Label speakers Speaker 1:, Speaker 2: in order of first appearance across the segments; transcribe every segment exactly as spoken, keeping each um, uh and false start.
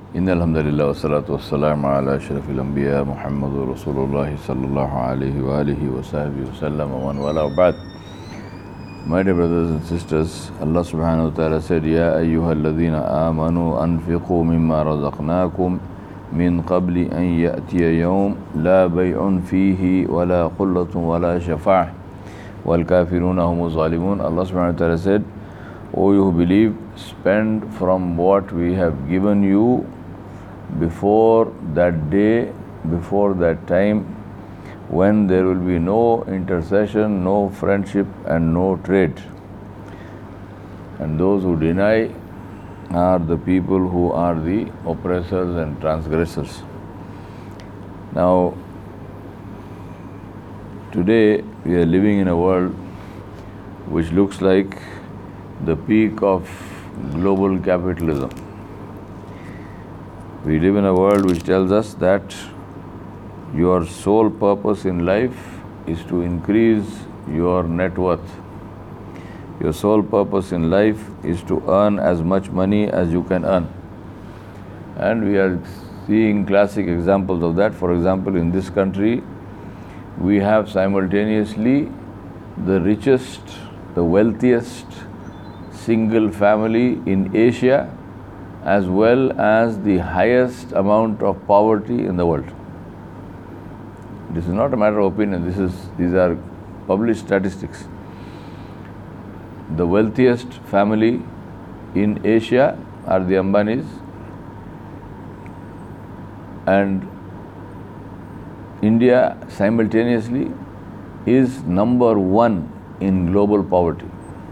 Speaker 1: إن الحمد لله والصلاة والسلام على أشرف الأنبياء محمد رسول الله صلى الله عليه وآله وصحبه وسلم ومن والاه وبعد. My dear brothers and sisters, Allah subhanahu wa ta'ala said, يا أيها الذين آمنوا أنفقوا مما رزقناكم من قبل أن يأتي يوم لا بيع فيه ولا قلة ولا شفاعة والكافرون هم الظالمون. Allah subhanahu wa ta'ala said, O you who believe, spend from what we have given you before that day, before that time, when there will be no intercession, no friendship and no trade. And those who deny are the people who are the oppressors and transgressors. Now, today we are living in a world which looks like the peak of global capitalism. We live in a world which tells us that your sole purpose in life is to increase your net worth. Your sole purpose in life is to earn as much money as you can earn. And we are seeing classic examples of that. For example, in this country, we have simultaneously the richest, the wealthiest single family in Asia, as well as the highest amount of poverty in the world. This is not a matter of opinion, this is, these are published statistics. The wealthiest family in Asia are the Ambanis, and India simultaneously is number one in global poverty.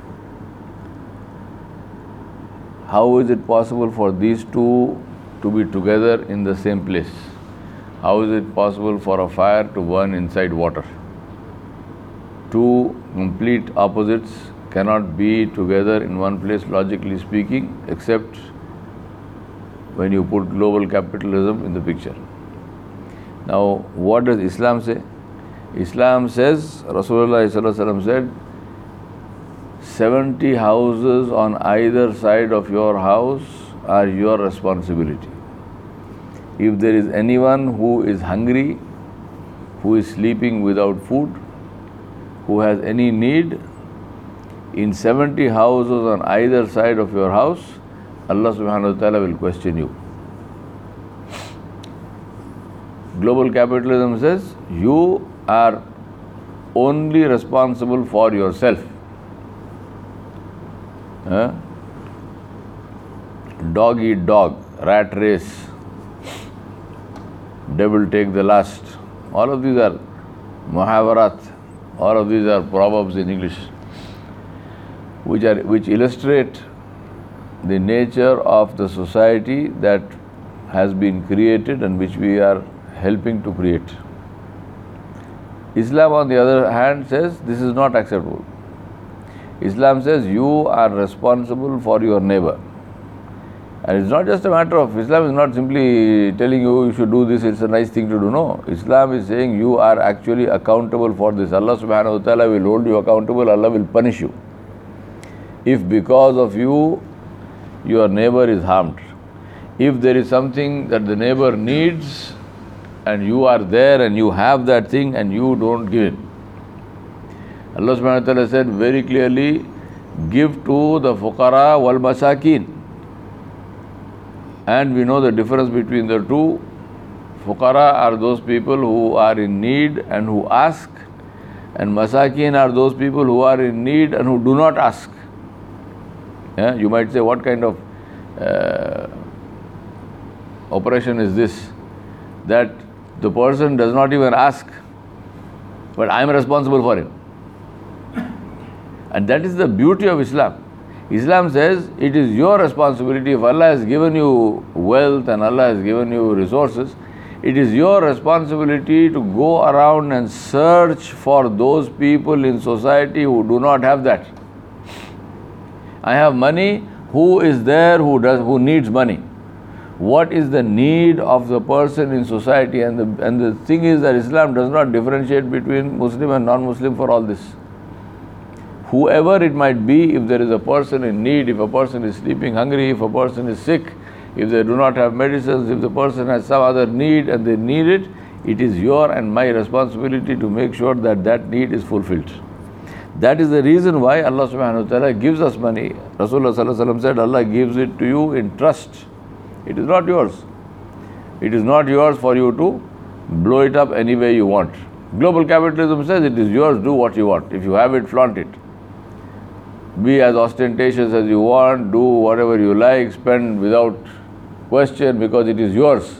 Speaker 1: How is it possible for these two to be together in the same place? How is it possible for a fire to burn inside water? Two complete opposites cannot be together in one place, logically speaking, except when you put global capitalism in the picture. Now, what does Islam say? Islam says, Rasulullah sallallahu alaihi wasallam said, seventy houses on either side of your house are your responsibility. If there is anyone who is hungry, who is sleeping without food, who has any need, in seventy houses on either side of your house, Allah subhanahu wa ta'ala will question you. Global capitalism says you are only responsible for yourself. Huh? Dog eat dog, rat race, devil take the last. All of these are muhavarat, all of these are proverbs in English, which are which illustrate the nature of the society that has been created and which we are helping to create. Islam, on the other hand, says this is not acceptable. Islam says you are responsible for your neighbor. And it's not just a matter of, Islam is not simply telling you you should do this, it's a nice thing to do. No, Islam is saying you are actually accountable for this. Allah subhanahu wa ta'ala will hold you accountable, Allah will punish you. If because of you, your neighbor is harmed. If there is something that the neighbor needs and you are there and you have that thing and you don't give it. Allah subhanahu wa ta'ala said very clearly, give to the fuqara wal masakin. And we know the difference between the two. Fuqara are those people who are in need and who ask, and masakin are those people who are in need and who do not ask. Yeah? You might say, what kind of uh, operation is this? That the person does not even ask, but I am responsible for him. And that is the beauty of Islam. Islam says it is your responsibility. If Allah has given you wealth and Allah has given you resources, it is your responsibility to go around and search for those people in society who do not have that. I have money, who is there who does who needs money? What is the need of the person in society? And the, and the thing is that Islam does not differentiate between Muslim and non-Muslim for all this. Whoever it might be, if there is a person in need, if a person is sleeping hungry, if a person is sick, if they do not have medicines, if the person has some other need and they need it, it is your and my responsibility to make sure that that need is fulfilled. That is the reason why Allah subhanahu wa ta'ala gives us money. Rasulullah sallallahu alaihi wasallam said, Allah gives it to you in trust. It is not yours. It is not yours for you to blow it up any way you want. Global capitalism says it is yours, do what you want. If you have it, flaunt it. Be as ostentatious as you want, do whatever you like, spend without question because it is yours.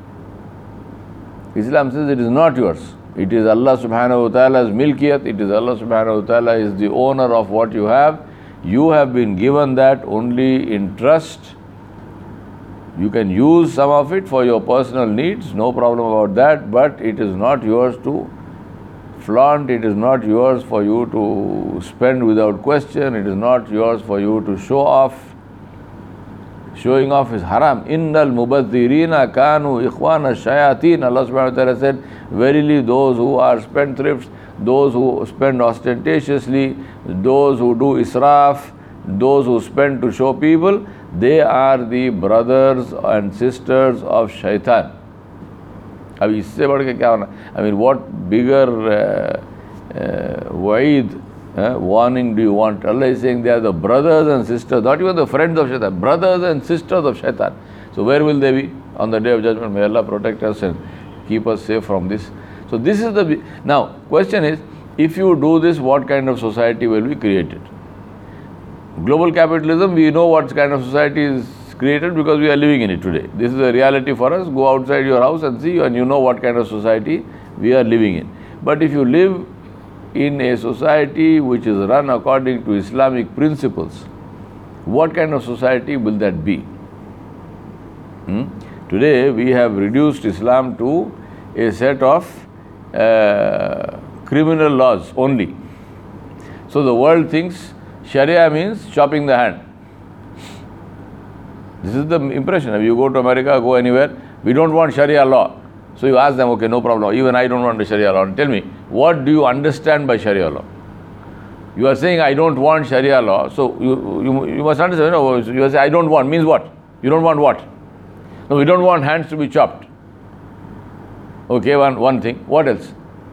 Speaker 1: Islam says it is not yours. It is Allah subhanahu wa ta'ala's milkiyat. It is Allah subhanahu wa ta'ala is the owner of what you have. You have been given that only in trust. You can use some of it for your personal needs, no problem about that, but it is not yours to flaunt, it is not yours for you to spend without question, it is not yours for you to show off. Showing off is haram. Innal mubadhirina kanu ikhwana shayateen. Allah subhanahu wa ta'ala said, verily those who are spendthrifts, those who spend ostentatiously, those who do israf, those who spend to show people, they are the brothers and sisters of shaitan. I mean, what bigger uh, uh, wa'id, uh, warning do you want? Allah is saying they are the brothers and sisters, not even the friends of shaitan, brothers and sisters of shaitan. So where will they be on the day of judgment? May Allah protect us and keep us safe from this. So this is the, now question is, if you do this, what kind of society will be created? Global capitalism, we know what kind of society is created because we are living in it today. This is a reality for us. Go outside your house and see, and you know what kind of society we are living in. But if you live in a society which is run according to Islamic principles, what kind of society will that be? Hmm? Today we have reduced Islam to a set of uh, criminal laws only. So the world thinks Sharia means chopping the hand. This is the impression. If you go to America, go anywhere, we don't want Sharia law. So you ask them, okay, no problem. Even I don't want the Sharia law. Tell me, what do you understand by Sharia law? You are saying, I don't want Sharia law. So you, you, you must understand, no, you are saying, I don't want, means what? You don't want what? No, we don't want hands to be chopped. Okay, one, one thing. What else?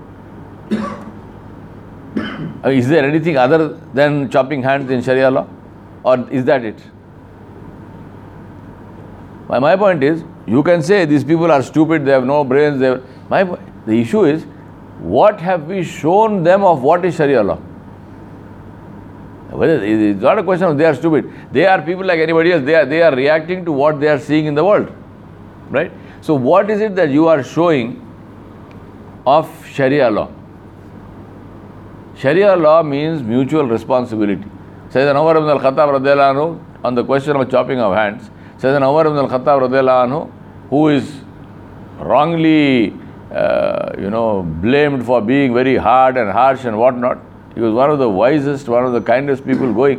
Speaker 1: Is there anything other than chopping hands in Sharia law? Or is that it? My, my point is, you can say these people are stupid, they have no brains. They have, my, the issue is, what have we shown them of what is Sharia law? It's not a question of they are stupid. They are people like anybody else. They are, they are reacting to what they are seeing in the world. Right? So what is it that you are showing of Sharia law? Sharia law means mutual responsibility. Sayyidina Umar ibn al-Khattab radiyallahu anhu, on the question of chopping of hands, Sayyidina Umar ibn al-Khattab radiyallahu anhu, who is wrongly, uh, you know, blamed for being very hard and harsh and whatnot, he was one of the wisest, one of the kindest people going.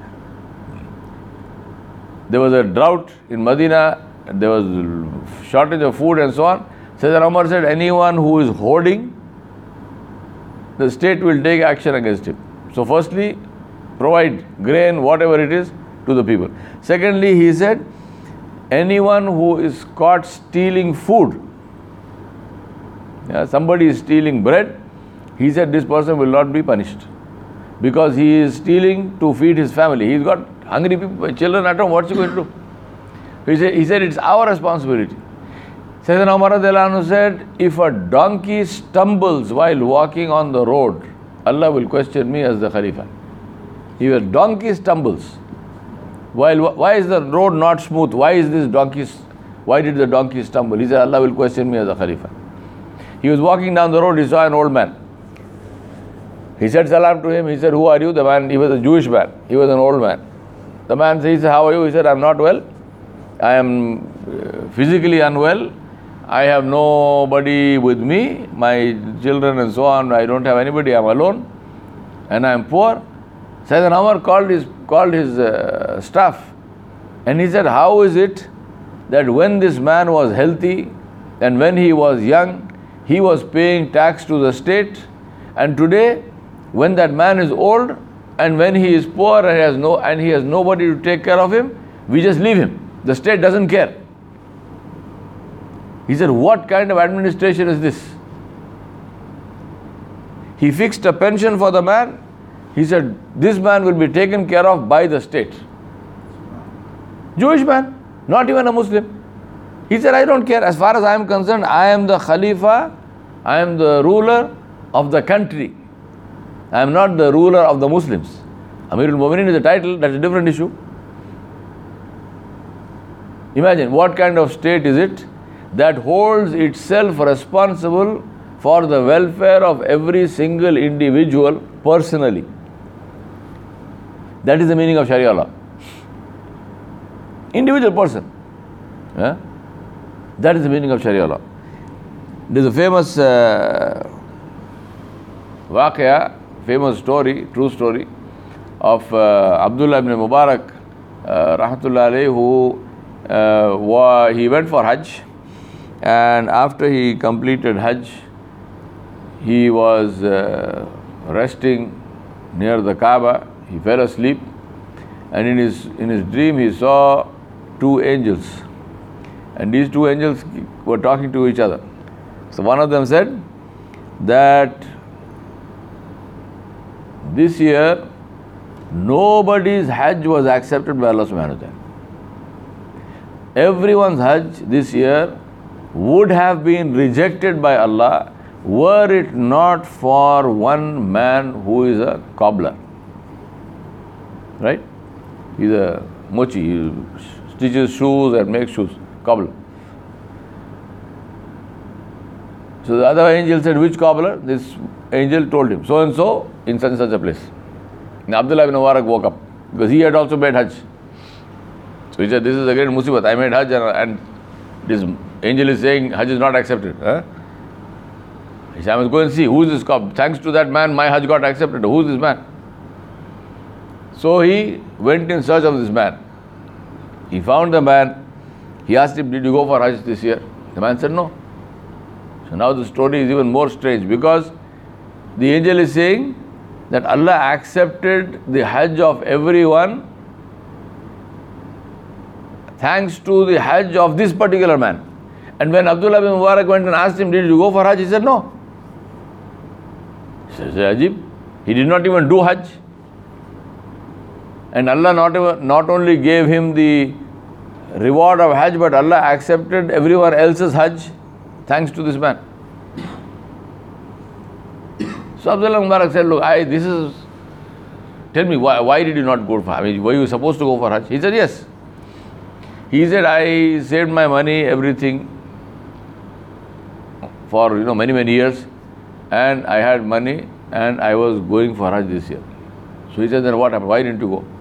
Speaker 1: There was a drought in Medina, there was shortage of food and so on. Sayyidina Umar said, anyone who is hoarding, the state will take action against him. So firstly, provide grain, whatever it is, to the people. Secondly, he said, anyone who is caught stealing food, yeah, somebody is stealing bread, he said this person will not be punished because he is stealing to feed his family. He's got hungry people, children at home, what's he going to do? He said, he said it's our responsibility. Sayyidina Umar radhiyallahu anhu said, if a donkey stumbles while walking on the road, Allah will question me as the Khalifa. If a donkey stumbles, while why is the road not smooth? Why is this donkey, why did the donkey stumble? He said, Allah will question me as the Khalifa. He was walking down the road, he saw an old man. He said salam to him, he said, who are you? The man, he was a Jewish man, he was an old man. The man said, how are you? He said, I'm not well. I am physically unwell. I have nobody with me, my children and so on, I don't have anybody, I'm alone and I'm poor. Sayyidina Umar called his, called his uh, staff and he said, how is it that when this man was healthy and when he was young, he was paying tax to the state, and today when that man is old and when he is poor and he has, no, and he has nobody to take care of him, we just leave him. The state doesn't care. He said, what kind of administration is this? He fixed a pension for the man. He said, this man will be taken care of by the state. Jewish man, not even a Muslim. He said, I don't care. As far as I am concerned, I am the Khalifa, I am the ruler of the country. I am not the ruler of the Muslims. Amirul Mu'minin is a title, that's a different issue. Imagine, what kind of state is it that holds itself responsible for the welfare of every single individual personally? That is the meaning of Sharia law. Individual person. Yeah? That is the meaning of Sharia law. There is a famous uh, waqia, famous story, true story of uh, Abdullah ibn Mubarak, uh, rahmatullah alayhi, who uh, wa, he went for Hajj, and after he completed Hajj, he was uh, resting near the Kaaba. He fell asleep, and in his in his dream he saw two angels, and these two angels were talking to each other. So one of them said that this year nobody's Hajj was accepted by Allah subhanahu wa ta'ala. Everyone's Hajj this year would have been rejected by Allah were it not for one man who is a cobbler. Right? He's a mochi, he stitches shoes and makes shoes, cobbler. So the other angel said, which cobbler? This angel told him, so and so in such and such a place. And Abdullah ibn Mubarak woke up because he had also made Hajj. So he said, this is a great musibat. I made Hajj and, and this angel is saying Hajj is not accepted. Huh? He said, I must go and see who is this cobbler. Thanks to that man, my Hajj got accepted. Who is this man? So he went in search of this man. He found the man. He asked him, did you go for Hajj this year? The man said, no. So now the story is even more strange because the angel is saying that Allah accepted the Hajj of everyone thanks to the Hajj of this particular man. And when Abdullah bin Mubarak went and asked him, did you go for Hajj? He said, no. He said, Ajib, he did not even do Hajj. And Allah not, even, not only gave him the reward of Hajj, but Allah accepted everyone else's Hajj thanks to this man. So Abdullah Mubarak said, look, I, this is, tell me, why, why did you not go for Hajj? I mean, were you supposed to go for Hajj? He said, yes. He said, I saved my money, everything, for, you know, many, many years, and I had money, and I was going for Hajj this year. So he said, then what happened? Why didn't you go?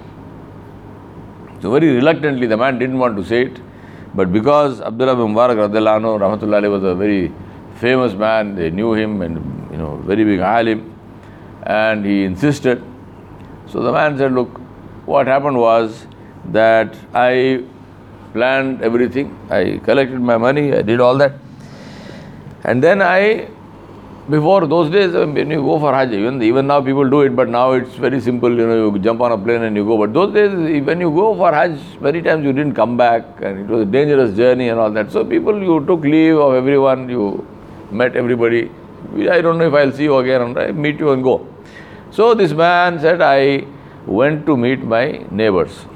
Speaker 1: So very reluctantly, the man didn't want to say it, but because Abdullah bin Mubarak radhiyallahu anhu, rahmatullahi alayhi, was a very famous man, they knew him, and, you know, very big alim, and he insisted. So the man said, look, what happened was that I planned everything, I collected my money, I did all that, and then I, before those days, when you go for Hajj, even, even now people do it, but now it's very simple, you know, you jump on a plane and you go. But those days, when you go for Hajj, many times you didn't come back, and it was a dangerous journey and all that. So people, you took leave of everyone, you met everybody. I don't know if I'll see you again, I meet you and go. So this man said, I went to meet my neighbors.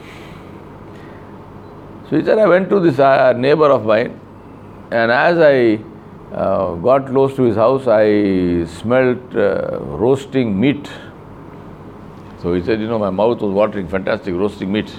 Speaker 1: So he said, I went to this uh, neighbor of mine, and as I Uh, got close to his house, I smelt uh, roasting meat. So he said, you know, my mouth was watering, fantastic roasting meat.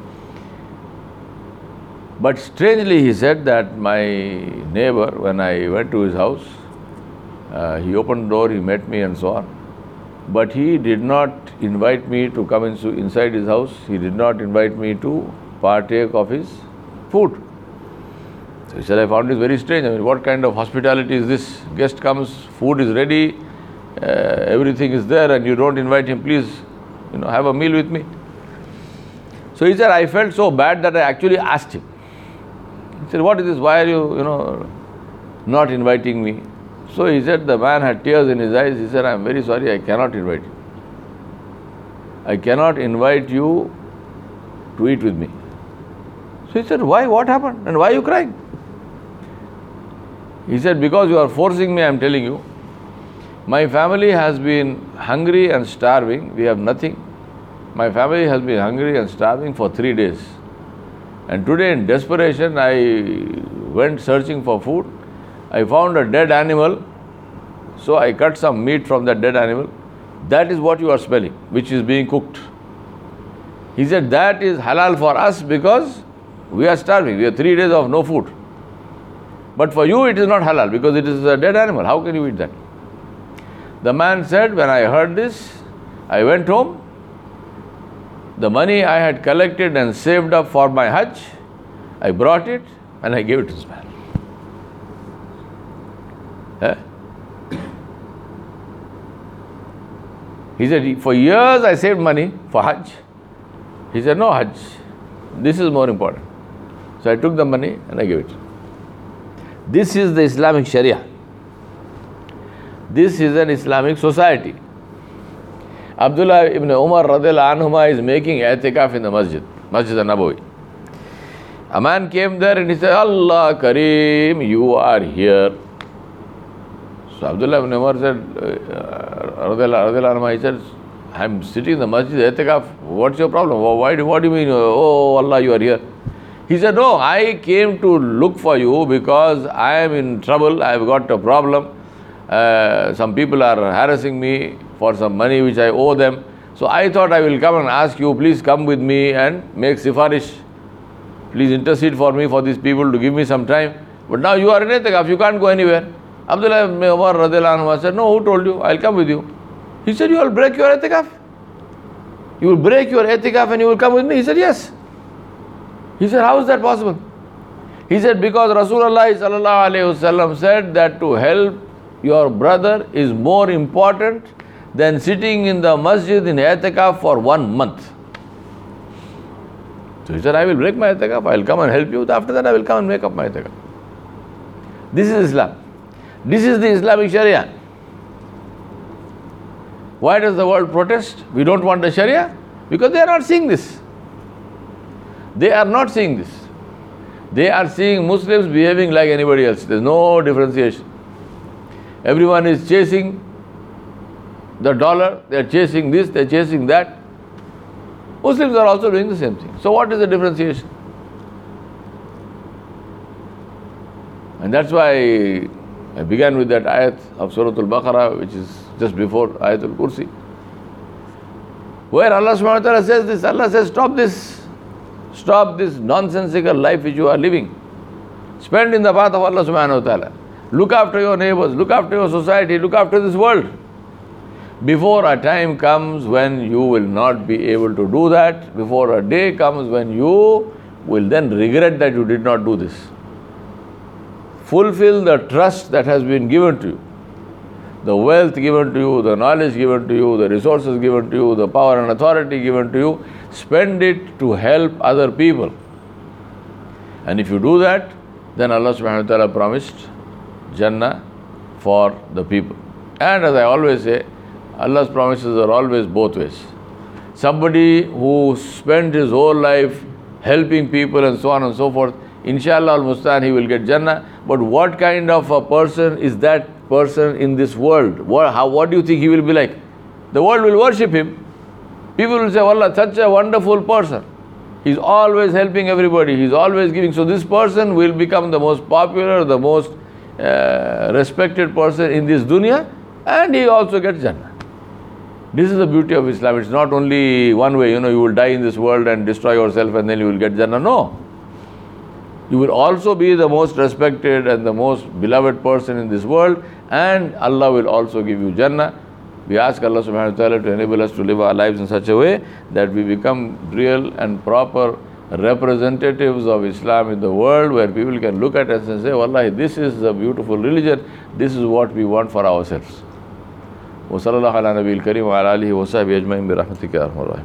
Speaker 1: But strangely, he said that my neighbor, when I went to his house, uh, he opened the door, he met me and so on. But he did not invite me to come in, inside his house. He did not invite me to partake of his food. So he said, I found this very strange. I mean, what kind of hospitality is this? Guest comes, food is ready, uh, everything is there, and you don't invite him, please, you know, have a meal with me. So he said, I felt so bad that I actually asked him. He said, what is this? Why are you, you know, not inviting me? So he said, the man had tears in his eyes. He said, I am very sorry, I cannot invite you. I cannot invite you to eat with me. So he said, why? What happened? And why are you crying? He said, because you are forcing me, I am telling you. My family has been hungry and starving. We have nothing. My family has been hungry and starving for three days. And today in desperation, I went searching for food. I found a dead animal. So I cut some meat from that dead animal. That is what you are smelling, which is being cooked. He said, that is halal for us because we are starving. We have three days of no food. But for you it is not halal because it is a dead animal. How can you eat that? The man said, when I heard this, I went home. The money I had collected and saved up for my Hajj, I brought it and I gave it to this man. Eh? He said, for years I saved money for Hajj. He said, no Hajj, this is more important. So I took the money and I gave it. This is the Islamic Sharia. This is an Islamic society. Abdullah ibn Umar radiallahu anhuma is making i'tikaf in the masjid, Masjid al-Nabawi. A man came there and he said, Allah Kareem, you are here. So Abdullah ibn Umar said, uh, radiallahu anhuma, he said, I am sitting in the masjid, i'tikaf, what's your problem? Why, what do you mean? Oh Allah, you are here. He said, no, I came to look for you because I am in trouble, I have got a problem. Uh, some people are harassing me for some money which I owe them. So I thought I will come and ask you, please come with me and make sifarish. Please intercede for me, for these people to give me some time. But now you are in i'tikaf, you can't go anywhere. Abdullah ibn Umar radiallahu anhu said, no, who told you? I'll come with you. He said, you will break your i'tikaf? You will break your i'tikaf and you will come with me? He said, yes. He said, how is that possible? He said, because Rasulullah sallallahu alayhi wasallam said that to help your brother is more important than sitting in the masjid in i'tikaf for one month. So he said, I will break my i'tikaf, I will come and help you. After that I will come and make up my i'tikaf. This is Islam. This is the Islamic Sharia. Why does the world protest? We don't want the Sharia? Because they are not seeing this. They are not seeing this. They are seeing Muslims behaving like anybody else. There is no differentiation. Everyone is chasing the dollar, they are chasing this, they are chasing that. Muslims are also doing the same thing. So what is the differentiation? And that's why I began with that ayat of Surah Al-Baqarah, which is just before Ayat Al-Kursi, where Allah subhanahu wa ta'ala says this. Allah says, stop this. Stop this nonsensical life which you are living. Spend in the path of Allah subhanahu wa ta'ala. Look after your neighbors, look after your society, look after this world. Before a time comes when you will not be able to do that, before a day comes when you will then regret that you did not do this. Fulfill the trust that has been given to you. The wealth given to you, the knowledge given to you, the resources given to you, the power and authority given to you, spend it to help other people. And if you do that, then Allah subhanahu wa ta'ala promised Jannah for the people. And as I always say, Allah's promises are always both ways. Somebody who spent his whole life helping people and so on and so forth, inshallah al-mustan, he will get Jannah. But what kind of a person is that person in this world? What, how, what do you think he will be like? The world will worship him. People will say, Wallah, such a wonderful person. He's always helping everybody. He's always giving. So this person will become the most popular, the most uh, respected person in this dunya, and he also gets Jannah. This is the beauty of Islam. It's not only one way, you know, you will die in this world and destroy yourself and then you will get Jannah. No. You will also be the most respected and the most beloved person in this world, and Allah will also give you Jannah. We ask Allah subhanahu wa ta'ala to enable us to live our lives in such a way that we become real and proper representatives of Islam in the world, where people can look at us and say, Wallahi, this is a beautiful religion, this is what we want for ourselves. Wa sallallahu ala nabiyil kareem wa ala alihi wa sahbihi ajma'in bi rahmatika ya arhamar rahimin.